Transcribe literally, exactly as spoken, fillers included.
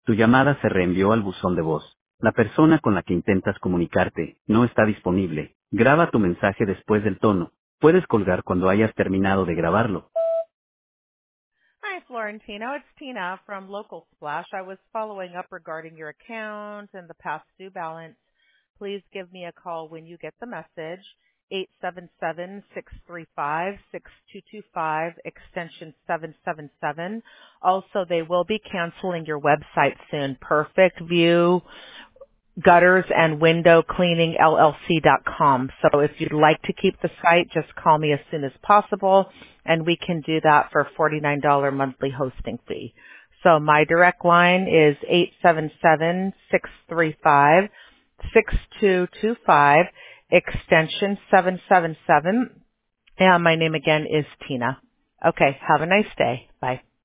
Tu llamada se reenvió al buzón de voz. La persona con la que intentas comunicarte no está disponible. Graba tu mensaje después del tono. Puedes colgar cuando hayas terminado de grabarlo. Hi, Florentino. It's Tina from Local Splash. I was following up regarding your account and the past due balance. Please give me a call when you get the message. eight seven seven, six three five, six two two five, extension seven seven seven. Also, they will be canceling your website soon. Perfect View Gutters and Window Cleaning L L C dot com. So if you'd like to keep the site, just call me as soon as possible, and we can do that for forty-nine dollars monthly hosting fee. So my direct line is eight seven seven, six three five, six two two five, extension seven seven seven. And my name again is Tina. Okay, have a nice day. Bye.